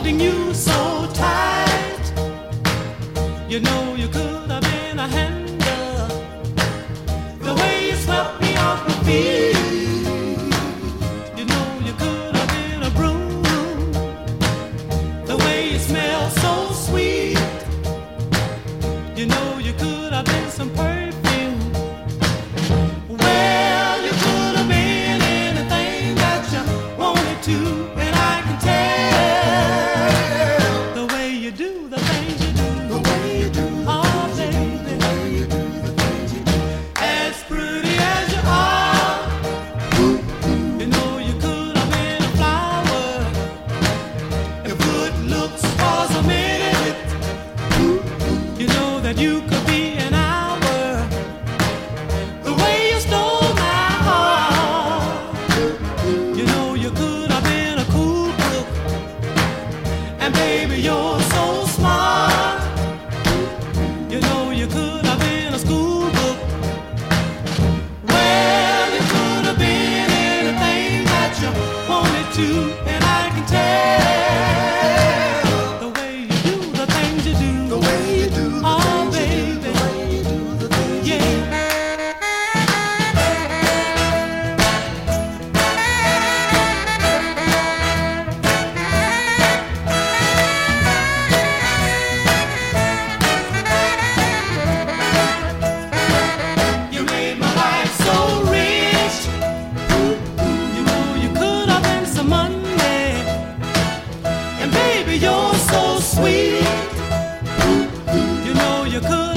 holding you so tight. You know you could have been a handle. The way you swept me off my feet. You know you could have been a broom. The way you smell so sweet. You know you could have been some perfume. Well, you could have been anything that you wanted to, and I can tell the way you do the things you do. The way you do the Oh, things you do. baby. The way you do the things you do. As pretty as you are, you know you could have been a flower. If good looks was a minute, you know that you could be an hour. The way you stole my heart, you know you could have been a cool book. And baby, you're so smart. You know you could have been a school book. Well, you could have been anything that you wanted to, and I can tell the way you do the things you do. The way you do the Oh, things you do. baby. The way you do the things you do. Yeah. You made my life so rich. You know you could have been some money. And baby, you're so sweet. You know you could